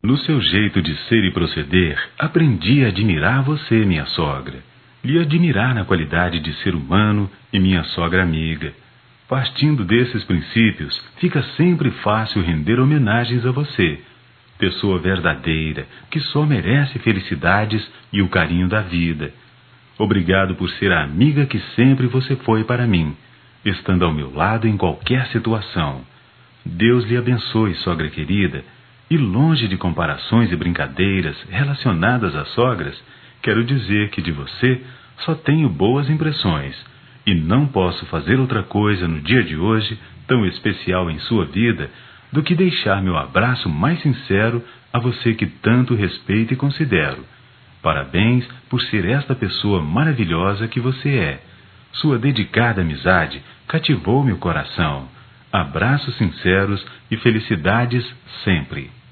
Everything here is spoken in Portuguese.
No seu jeito de ser e proceder, aprendi a admirar você, minha sogra. Lhe admirar na qualidade de ser humano e minha sogra amiga. Partindo desses princípios, fica sempre fácil render homenagens a você, pessoa verdadeira, que só merece felicidades e o carinho da vida. Obrigado por ser a amiga que sempre você foi para mim, estando ao meu lado em qualquer situação. Deus lhe abençoe, sogra querida, e longe de comparações e brincadeiras relacionadas às sogras, quero dizer que de você só tenho boas impressões, e não posso fazer outra coisa no dia de hoje, tão especial em sua vida, do que deixar meu abraço mais sincero a você que tanto respeito e considero. Parabéns por ser esta pessoa maravilhosa que você é. Sua dedicada amizade cativou meu coração. Abraços sinceros e felicidades sempre.